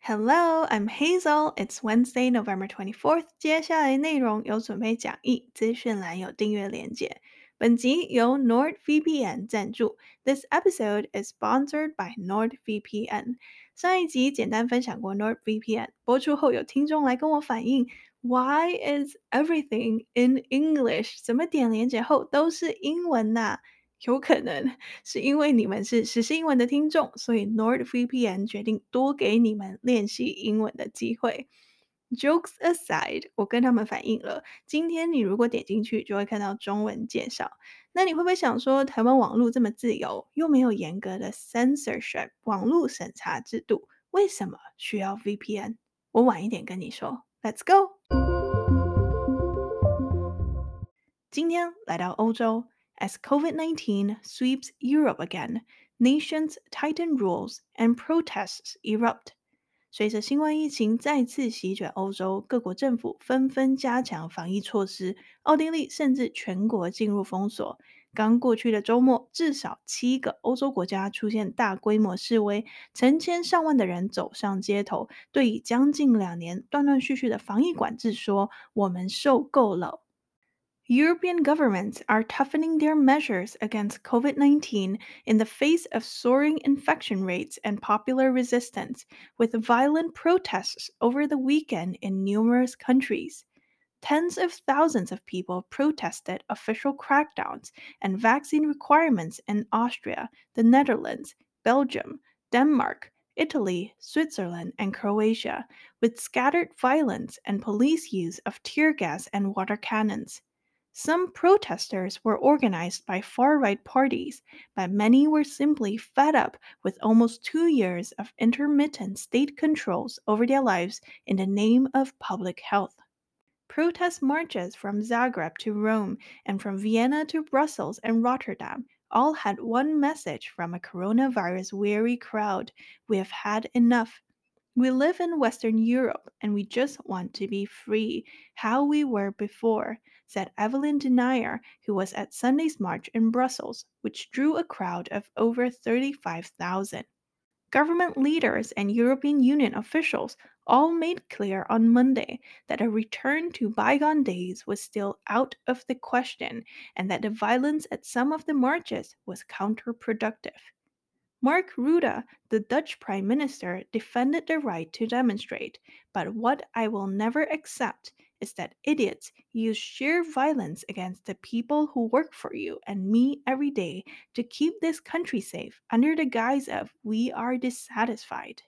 Hello, I'm Hazel. It's Wednesday, November 24th. 接下来内容有准备讲义，资讯栏有订阅连结。本集由 NordVPN 赞助。This episode is sponsored by NordVPN. 上一集简单分享过 NordVPN，播出后有听众来跟我反映，Why is everything in English？怎么点连结后都是英文呐、有可能是因为你们是实时英文的听众，所以 NordVPN 决定多给你们练习英文的机会。Jokes aside，我跟他们反映了，今天你如果点进去，就会看到中文介绍。那你会不会想说，台湾网络这么自由，又没有严格的 censorship 网络审查制度，为什么需要 VPN？我晚一点跟你说。Let's go。今天来到欧洲，as COVID-19 sweeps Europe again, nations tighten rules and protests erupt. 随着新冠疫情再次席卷欧洲，各国政府纷纷加强防疫措施，奥地利甚至全国进入封锁。刚过去的周末，至少7个欧洲国家出现大规模示威，成千上万的人走上街头，对已将近2年断断续续的防疫管制说：“我们受够了。” European governments are toughening their measures against COVID 19 in the face of soaring infection rates and popular resistance, with violent protests over the weekend in numerous countries. Tens of thousands of people protested official crackdowns and vaccine requirements in Austria, the Netherlands, Belgium, Denmark, Italy, Switzerland, and Croatia, with scattered violence and police use of tear gas and water cannons. Some protesters were organized by far right parties, but many were simply fed up with almost 2 years of intermittent state controls over their lives in the name of public health. Protest marches from Zagreb to Rome and from Vienna to Brussels and Rotterdam all had one message from a coronavirus weary crowd: we have had enough. We live in Western Europe and we just want to be free, how we were before, said Evelyn Denier, who was at Sunday's march in Brussels, which drew a crowd of over 35,000. Government leaders and European Union officials all made clear on Monday that a return to bygone days was still out of the question and that the violence at some of the marches was counterproductive. Mark Rutte, the Dutch Prime Minister, defended the right to demonstrate, but what I will never accept is that idiots use sheer violence against the people who work for you and me every day to keep this country safe under the guise of we are dissatisfied.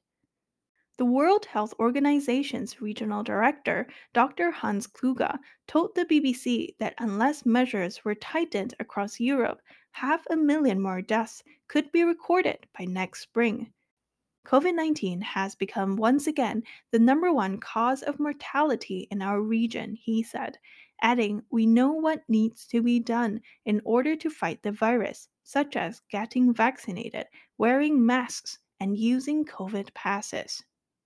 The World Health Organization's regional director, Dr. Hans Kluge, told the BBC that unless measures were tightened across Europe, 500,000 more deaths could be recorded by next spring. COVID-19 has become once again the number one cause of mortality in our region, he said, adding, we know what needs to be done in order to fight the virus, such as getting vaccinated, wearing masks, and using COVID passes.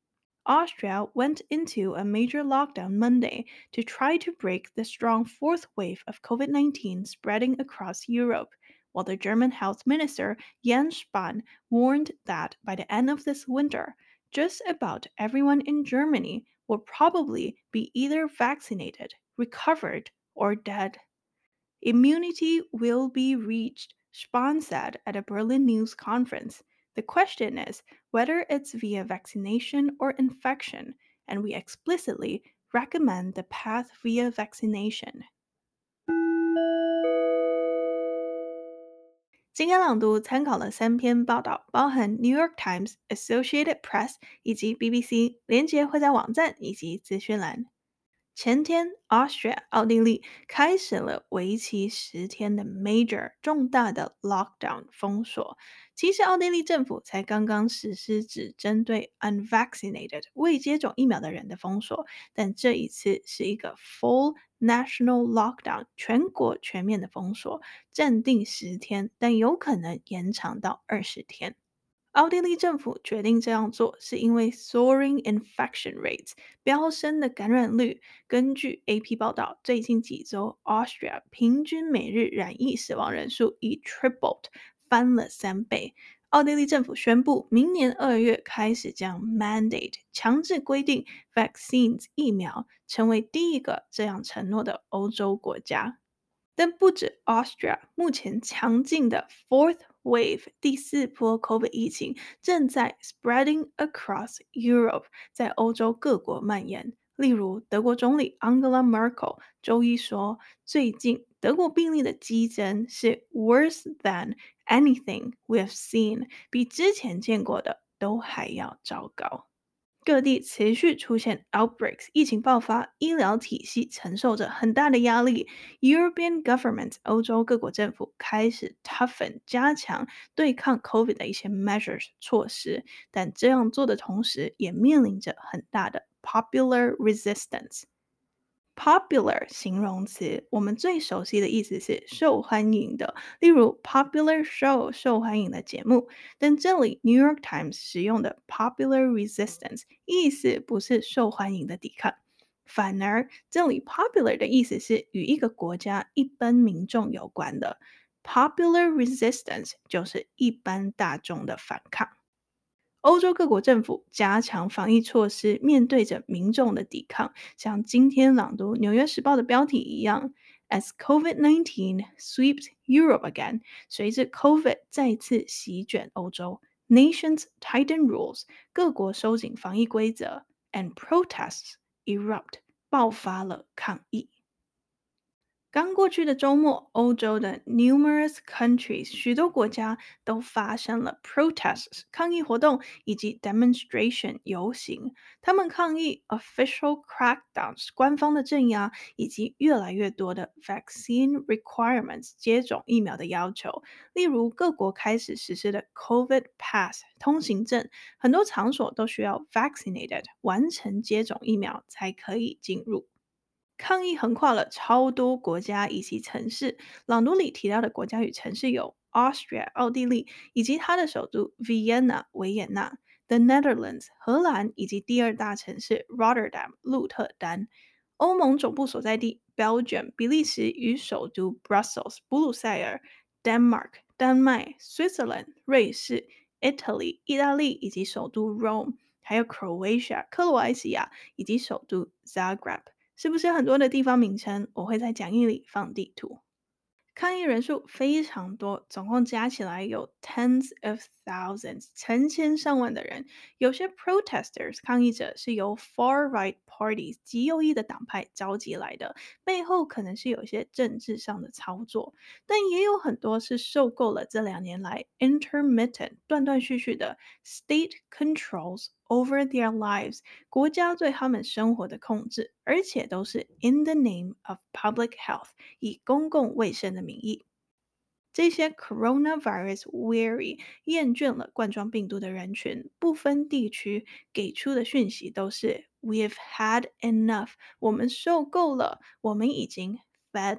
Austria went into a major lockdown Monday to try to break the strong fourth wave of COVID 19 spreading across Europe, while the German health minister Jens Spahn warned that by the end of this winter, just about everyone in Germany will probably be either vaccinated, recovered, or dead. Immunity will be reached, Spahn said at a Berlin news conference. The question is whether it's via vaccination or infection, and we explicitly recommend the path via vaccination. 今天朗读参考了3篇报道，包含《New York Times》、Associated Press 以及 BBC，连结会在网站以及资讯栏。前天，Austria 奥地利开始了为期10天的 major 重大的 lockdown 封锁。其实，奥地利政府才刚刚实施只针对 unvaccinated 未接种疫苗的人的封锁，但这一次是一个 full national lockdown 全国全面的封锁，暂定10天，但有可能延长到20天。奥地利政府决定这样做，是因为 soaring infection rates 飙升的感染率。根据 AP 报道，最近几周 Austria 平均每日染疫死亡人数已 tripled 翻了3倍。 奥地利政府宣布，明年2月开始将 mandate 强制规定 vaccines 疫苗成为第一个这样承诺的欧洲国家。但不止 Austria，目前强劲的 fourth wave 第4波 COVID 疫情正在 spreading across Europe，在欧洲各国蔓延。例如，德国总理 Angela Merkel 周一说，最近德国病例的激增是 worse than anything we have seen，比之前见过的都还要糟糕。各地持续出现 outbreaks，疫情爆发，医疗体系承受着很大的压力。European governments，欧洲各国政府开始 toughen，加强对抗 COVID 的一些 measures 措施，但这样做的同时，也面临着很大的 popular resistance。Popular 形容词，我们最熟悉的意思是受欢迎的，例如 popular show 受欢迎的节目。但这里 New York Times 使用的 popular resistance 意思不是受欢迎的抵抗，反而这里 popular 的意思是与一个国家一般民众有关的。Popular resistance 就是一般大众的反抗。欧洲各国政府加强防疫措施，面对着民众的抵抗，像今天朗读《纽约时报》的标题一样，As COVID-19 sweeps Europe again，随着 COVID 再次席卷欧洲，nations tighten rules，各国收紧防疫规则，and protests erupt，爆发了抗议。刚过去的周末，欧洲的 numerous countries 许多国家都发生了 protests 抗议活动以及 demonstration 游行。他们抗议 official crackdowns 官方的镇压，以及越来越多的 vaccine requirements 接种疫苗的要求。例如，各国开始实施的 COVID pass 通行证，很多场所都需要 vaccinated 完成接种疫苗才可以进入。抗议横跨了超多国家以及城市。朗读里提到的国家与城市有 Austria 奥地利，以及它的首都 Vienna 维也纳；The Netherlands 荷兰，以及第二大城市 Rotterdam 鹿特丹；欧盟总部所在地 Belgium 比利时与首都 Brussels 布鲁塞尔；Denmark 丹麦；Switzerland 瑞士；Italy 意大利，以及首都 Rome，还有 Croatia 克罗埃西亚，以及首都 Zagreb。是不是很多的地方名称？我会在讲义里放地图。抗议人数非常多，总共加起来有 tens of thousands，成千上万的人。有些 protesters 抗议者是由 far right parties 极右翼的党派召集来的，背后可能是有一些政治上的操作，但也有很多是受够了这2年来 intermittent 断断续续的 state controls over their lives 国家对他们生活的控制，而且都是 in the name of public health 以公共卫生的名义。这些 coronavirus weary 厌倦了冠状病毒的人群，不分地区给出的讯息都是 We've had enough， 我们受够了，我们已经 fed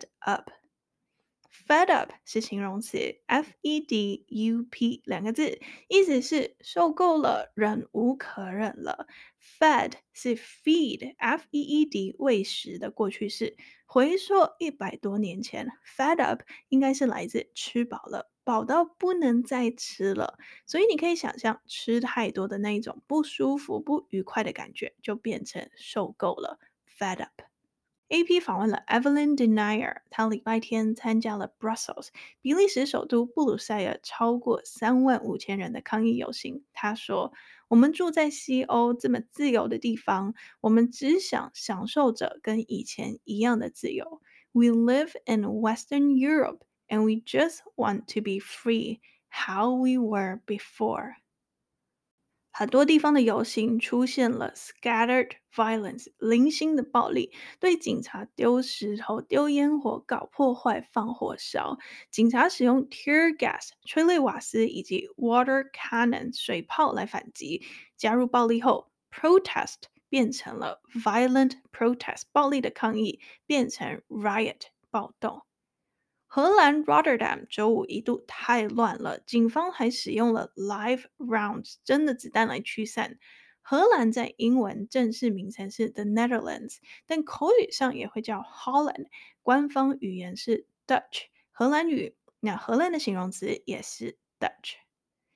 up。Fed up 是形容词，F-E-D-U-P 2个字，意思是受够了，忍无可忍了。Fed 是 feed，F-E-E-D 喂食的过去式。回溯100多年前，Fed up 应该是来自吃饱了，饱到不能再吃了。所以你可以想象，吃太多的那一种不舒服、不愉快的感觉，就变成受够了，Fed up。AP 访问了 Evelyn Denier，她礼拜天参加了 Brussels 比利时首都布鲁塞尔超过35000人的抗议游行。她说：“我们住在西欧这么自由的地方，我们只想享受着跟以前一样的自由。We live in Western Europe and we just want to be free, how we were before.” 很多地方的游行出现了 scattered violence 零星的暴力，对警察丢石头、丢烟火、搞破坏、放火烧。警察使用 tear gas 催泪瓦斯以及 water cannon 水炮来反击。加入暴力后 protest 变成了 violent protest 暴力的抗议，变成 riot 暴动。荷兰 Rotterdam 周五一度太乱了，警方还使用了 live rounds 真的子弹来驱散。荷兰在英文正式名称是 The Netherlands，但口语上也会叫 Holland，官方语言是 Dutch，荷兰语。那荷兰的形容词也是 Dutch。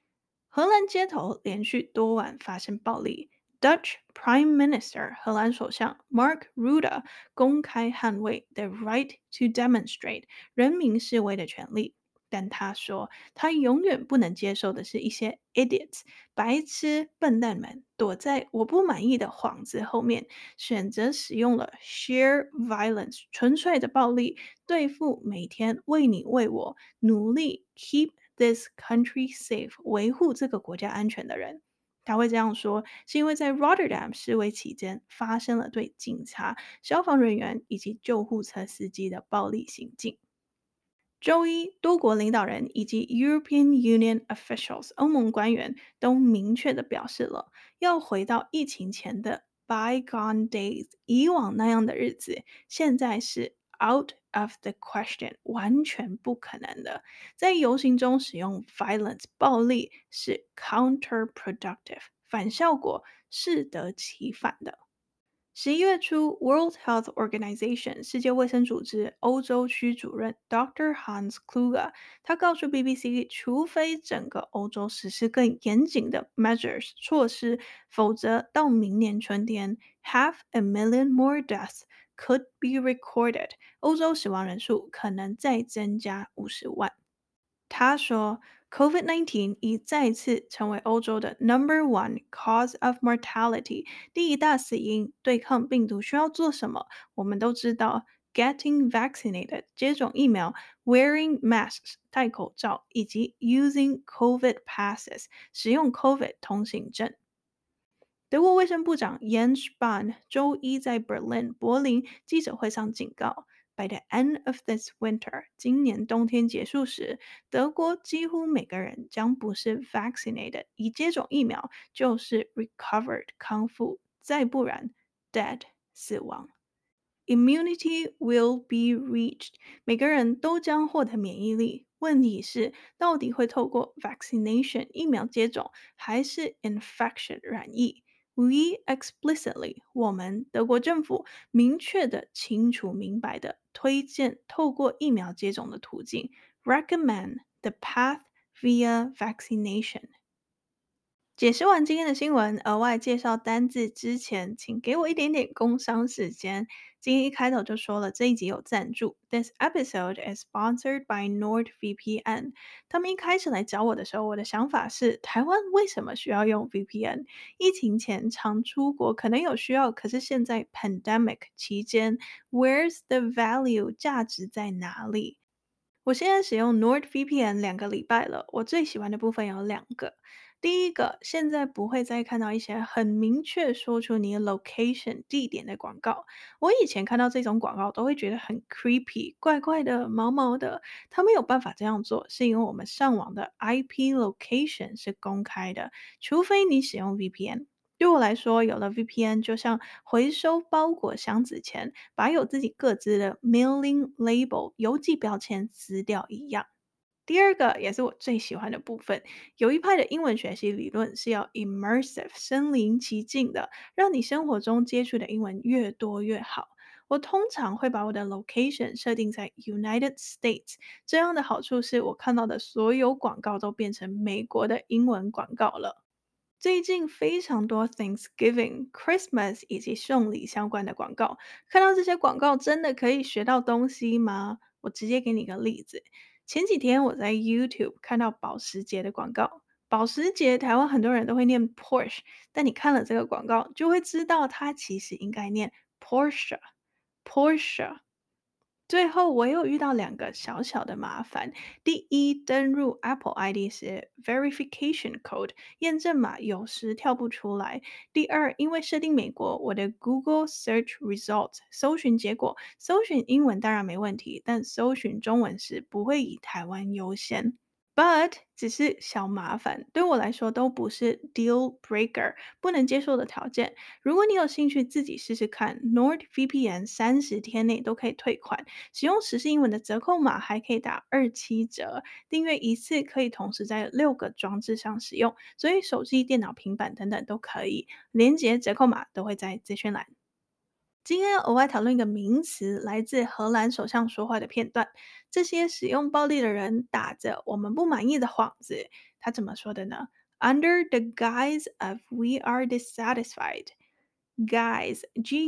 荷兰街头连续多晚发生暴力。Dutch Prime Minister 荷兰首相 Mark Rutte 公开捍卫 the right to demonstrate 人民示威的权利，但他说他永远不能接受的是一些 idiots 白痴笨蛋们躲在我不满意的幌子后面，选择使用了 sheer violence 纯粹的暴力对付每天为你为我努力 keep this country safe 维护这个国家安全的人。他会这样说，是因为在 Rotterdam 示威期间发生了对警察、消防人员以及救护车司机的暴力行径。周一，多国领导人以及 European Union officials 欧盟官员都明确地表示了，要回到疫情前的 bygone days 以往那样的日子，现在是 out of the question 完全不可能的。在游行中使用 violence 暴力是 counterproductive 反效果，适得其反的。11月初，World Health Organization 世界卫生组织欧洲区主任 Dr. Hans Kluge，他告诉 BBC，除非整个欧洲实施更严谨的 measures 措施，否则到明年春天，500,000 more deaths could be recorded，欧洲死亡人数可能再增加50万。他说，COVID-19 已再次成为欧洲的 number one cause of mortality，第一大死因。对抗病毒需要做什么？我们都知道，getting vaccinated 接种疫苗，wearing masks 戴口罩，以及 using COVID passes 使用 COVID 通行证。德国卫生部长 Jens Spahn 周一在 Berlin 柏林记者会上警告，By the end of this winter，今年冬天结束时，德国几乎每个人将不是 vaccinated，已接种疫苗，就是 recovered 康复，再不然 dead 死亡。Immunity will be reached，每个人都将获得免疫力。问题是，到底会透过 vaccination 疫苗接种，还是 infection 染疫？We explicitly，我们德国政府明确的、清楚明白的推荐透过疫苗接种的途径，recommend the path via vaccination。解释完今天的新闻，额外介绍单字之前，请给我一点点工商时间。今天一开头就说了，这一集有赞助。This episode is sponsored by NordVPN。他们一开始来找我的时候，我的想法是，台湾为什么需要用 VPN？疫情前常出国，可能有需要，可是现在 pandemic 期间，where's the value？价值在哪里？我现在使用 NordVPN 2个礼拜了，我最喜欢的部分有2个。第一个，现在不会再看到一些很明确说出你的 location 地点的广告。我以前看到这种广告都会觉得很 creepy，怪怪的、毛毛的。他没有办法这样做，是因为我们上网的 IP location 是公开的，除非你使用 VPN。对我来说，有了 VPN 就像回收包裹箱子前把有自己各自的 mailing label 邮寄标签撕掉一样。第二个也是我最喜欢的部分，有一派的英文学习理论是要 immersive 身临其境的，让你生活中接触的英文越多越好。我通常会把我的 location 设定在 United States，这样的好处是我看到的所有广告都变成美国的英文广告了。最近非常多 Thanksgiving、Christmas 以及送礼相关的广告，看到这些广告真的可以学到东西吗？我直接给你个例子，前几天我在 YouTube 看到保时捷的广告，保时捷台湾很多人都会念 Porsche，但你看了这个广告就会知道它其实应该念 Porsche。最后，我又遇到2个小小的麻烦。第一，登入 Apple ID 时，verification code 验证码有时跳不出来。第二，因为设定美国，我的 Google Search Results 搜寻结果，搜寻英文当然没问题，但搜寻中文时不会以台湾优先。But 只是小麻烦，对我来说都不是 deal breaker，不能接受的条件。如果你有兴趣自己试试看，NordVPN 30天内都可以退款，使用时事英文的折扣码还可以打27折，订阅一次可以同时在6个装置上使用，所以手机、电脑、平板等等都可以。连接折扣码都会在资讯栏。今天额外讨论一个名词，来自荷兰首相说话的片段。这些使用暴力的人打着我们不满意的幌子，他怎么说的呢 under the guise of we are dissatisfied. Guise,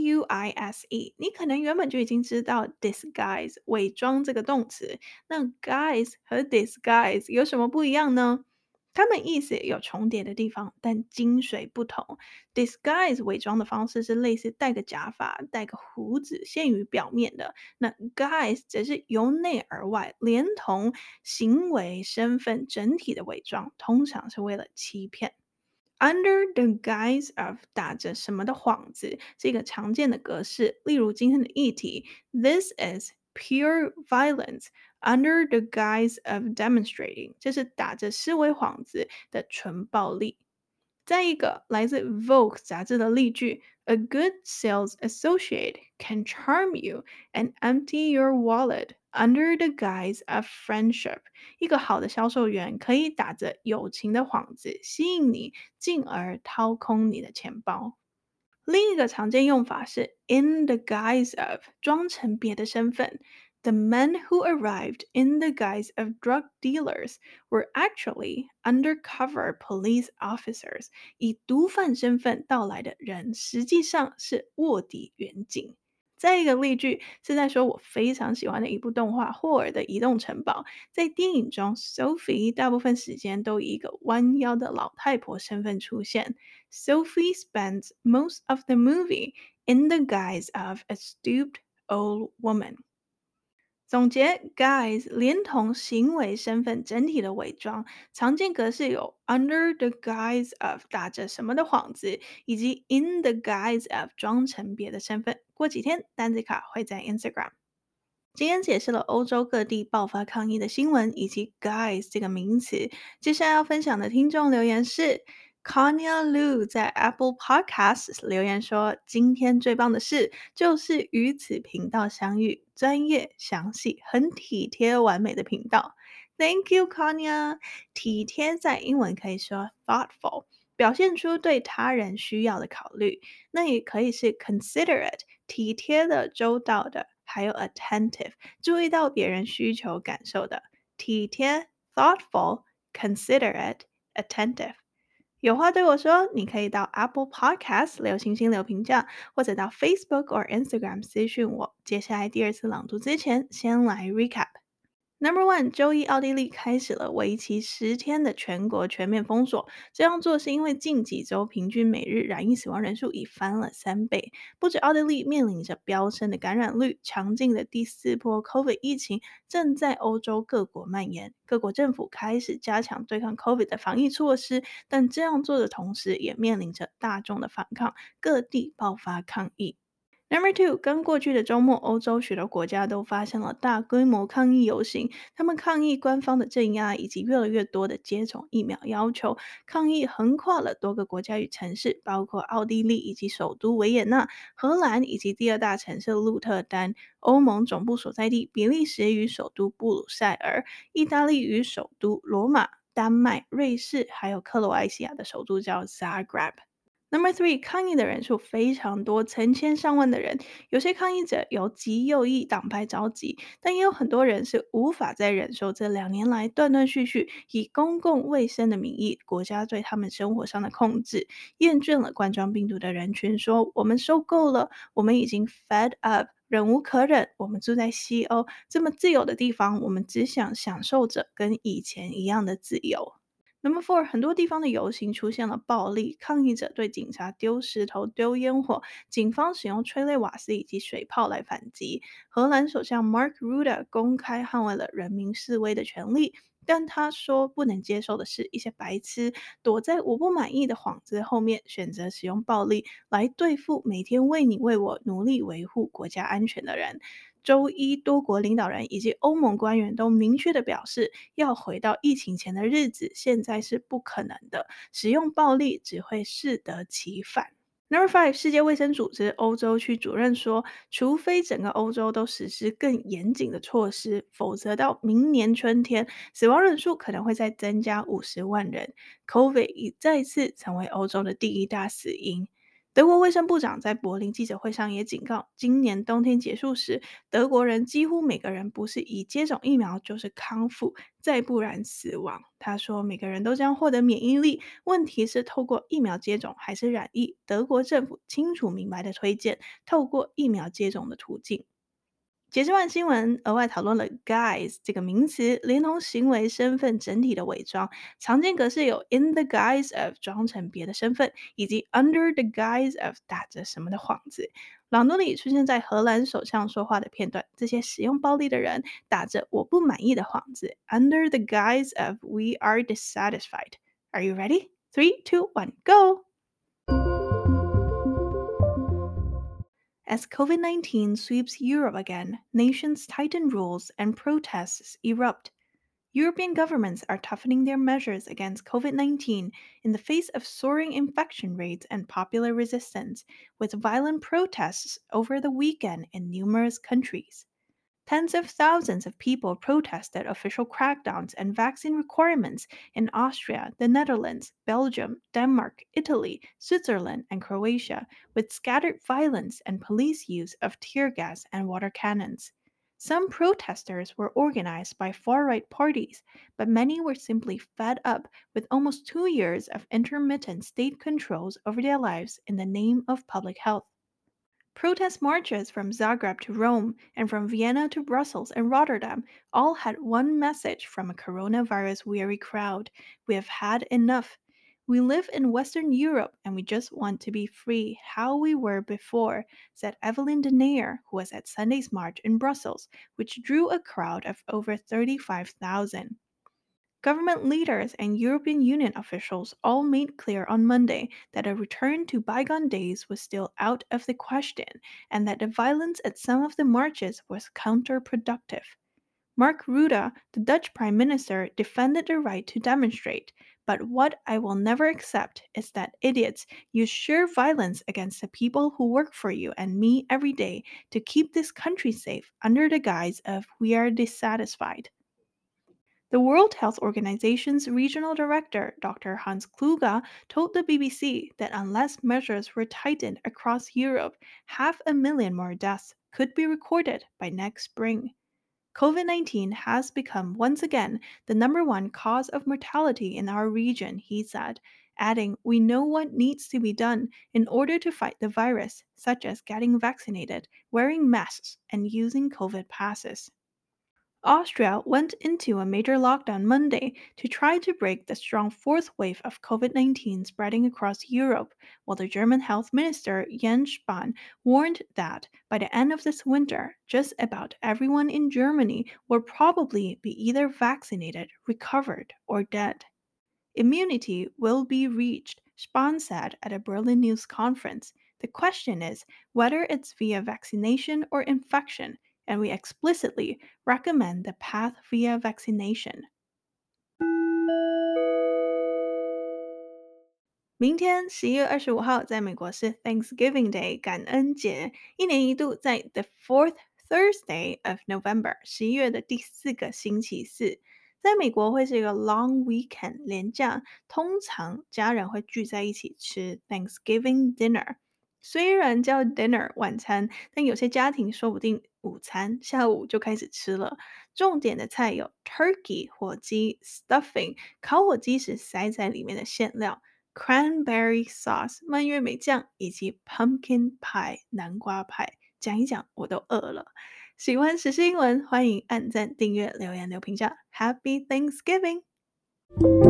Guise，你可能原本就已经知道 disguise 伪装这个动词，那 guise 和 disguise 有什么不一样呢？它们意思有重叠的地方，但精髓不同。disguise 伪装的方式是类似戴个假发、戴个胡子，限于表面的；那 guise 则是由内而外，连同行为、身份整体的伪装，通常是为了欺骗。Under the guise of 打着什么的幌子是一个常见的格式，例如今天的议题，This is pure violence under the guise of demonstrating，这是打着示威幌子的纯暴力。再一个来自《Vogue》杂志的例句：A good sales associate can charm you and empty your wallet under the guise of friendship。一个好的销售员可以打着友情的幌子吸引你，进而掏空你的钱包。另一个常见用法是 in the guise of，装成别的身份。The men who arrived in the guise of drug dealers were actually undercover police officers。以毒贩身份到来的人，实际上是卧底远警。再一个例句是在说我非常喜欢的一部动画《霍尔的移动城堡》。在电影中，Sophie 大部分时间都以一个弯腰的老太婆身份出现。Sophie spends most of the movie in the guise of a stooped old woman。总结 guise 连同行为身份整体的伪装，常见格式有 under the guise of 打着什么的幌子，以及 in the guise of 装成别的身份。过几天单词卡会在 Instagram。今天解释了欧洲各地爆发抗议的新闻，以及 guys 这个名词。接下来要分享的听众留言是 Kanya Lu 在 Apple Podcasts 留言说：今天最棒的事就是与此频道相遇，专业、详细、很体贴、完美的频道。Thank you, Kanya。体贴在英文可以说 thoughtful，表现出对他人需要的考虑。那也可以是 considerate，体贴的、周到的。还有 attentive，注意到别人需求感受的，体贴 thoughtful considerate attentive。有话对我说，你可以到 Apple Podcast 留星星留评价，或者到 Facebook 或 Instagram 私讯我。接下来第二次朗读之前，先来 recap。Number one，周一奥地利开始了为期10天的全国全面封锁。这样做是因为近几周平均每日染疫死亡人数已翻了3倍。不止奥地利面临着飙升的感染率，强劲的第4波 COVID 疫情正在欧洲各国蔓延。各国政府开始加强对抗 COVID 的防疫措施，但这样做的同时，也面临着大众的反抗，各地爆发抗议。Number two，刚过去的周末，欧洲许多国家都发生了大规模抗议游行，他们抗议官方的镇压以及越来越多的接种疫苗要求。抗议横跨了多个国家与城市，包括奥地利以及首都维也纳、荷兰以及第二大城市鹿特丹、欧盟总部所在地比利时与首都布鲁塞尔、意大利与首都罗马、丹麦、瑞士，还有克罗埃西亚的首都叫 Zagreb。Number three，抗议的人数非常多，成千上万的人。有些抗议者由极右翼党派召集，但也有很多人是无法再忍受这2年来断断续续以公共卫生的名义，国家对他们生活上的控制。厌倦了冠状病毒的人群说：“我们受够了，我们已经 fed up。”忍无可忍，我们住在西欧这么自由的地方，我们只想享受着跟以前一样的自由。Number four，很多地方的游行出现了暴力，抗议者对警察丢石头、丢烟火，警方使用催泪瓦斯以及水炮来反击。荷兰首相 Mark Rutte 公开捍卫了人民示威的权利，但他说不能接受的是，一些白痴躲在我不满意的幌子后面，选择使用暴力来对付每天为你为我努力维护国家安全的人。周一，多国领导人以及欧盟官员都明确地表示，要回到疫情前的日子，现在是不可能的。使用暴力只会适得其反。Number five，世界卫生组织欧洲区主任说，除非整个欧洲都实施更严谨的措施，否则到明年春天，死亡人数可能会再增加50万人。COVID 已再次成为欧洲的第1大死因。 德国卫生部长在柏林记者会上也警告，今年冬天结束时，德国人几乎每个人不是已接种疫苗，就是康复，再不然死亡。他说，每个人都将获得免疫力，问题是透过疫苗接种还是染疫。德国政府清楚明白的推荐透过疫苗接种的途径。解释完新闻，额外讨论了 "guise" 这个名词，连同行为身份整体的伪装。常见格式有 "in the guise of" 装成别的身份，以及 "under the guise of" 打着什么的幌子。朗读里出现在荷兰首相说话的片段，这些使用暴力的人打着"我不满意"的幌子，"under the guise of we are dissatisfied." Are you ready? 3, 2, 1, go! As COVID 19 sweeps Europe again, nations tighten rules and protests erupt. European governments are toughening their measures against COVID 19 in the face of soaring infection rates and popular resistance, with violent protests over the weekend in numerous countries. Tens of thousands of people protested official crackdowns and vaccine requirements in Austria, the Netherlands, Belgium, Denmark, Italy, Switzerland, and Croatia, with scattered violence and police use of tear gas and water cannons. Some protesters were organized by far right parties, but many were simply fed up with almost 2 years of intermittent state controls over their lives in the name of public health. Protest marches from Zagreb to Rome and from Vienna to Brussels and Rotterdam all had one message from a coronavirus weary crowd: we have had enough. We live in Western Europe and we just want to be free how we were before, said Evelyn de Neyer, who was at Sunday's march in Brussels, which drew a crowd of over 35,000. Government leaders and European Union officials all made clear on Monday that a return to bygone days was still out of the question and that the violence at some of the marches was counterproductive. Mark Rutte, the Dutch Prime Minister, defended the right to demonstrate, but what I will never accept is that idiots use sheer violence against the people who work for you and me every day to keep this country safe under the guise of we are dissatisfied. The World Health Organization's regional director, Dr. Hans Kluge, told the BBC that unless measures were tightened across Europe, 500,000 more deaths could be recorded by next spring. COVID 19 has become once again the number one cause of mortality in our region, he said, adding, we know what needs to be done in order to fight the virus, such as getting vaccinated, wearing masks, and using COVID passes. Austria went into a major lockdown Monday to try to break the strong fourth wave of COVID 19 spreading across Europe, while the German health minister Jens Spahn warned that by the end of this winter, just about everyone in Germany will probably be either vaccinated, recovered, or dead. Immunity will be reached, Spahn said at a Berlin news conference. The question is whether it's via vaccination or infection, and we explicitly recommend the path via vaccination. 明天11月25号，在美国是 Thanksgiving Day 感恩节，一年一度在 the fourth Thursday of November 11月的第4个星期四。在美国会是一个 long weekend 连假，通常家人会聚在一起吃 Thanksgiving dinner。虽然叫 dinner 晚餐，但有些家庭说不定午餐下午就开始吃了。重点的菜有 turkey 火鸡、stuffing 烤火鸡时塞在里面的馅料。cranberry sauce 蔓越莓酱以及 pumpkin pie 南瓜派。讲一讲我都饿了。喜欢时事英文，欢迎按赞、订阅、留言、留评价。Happy Thanksgiving！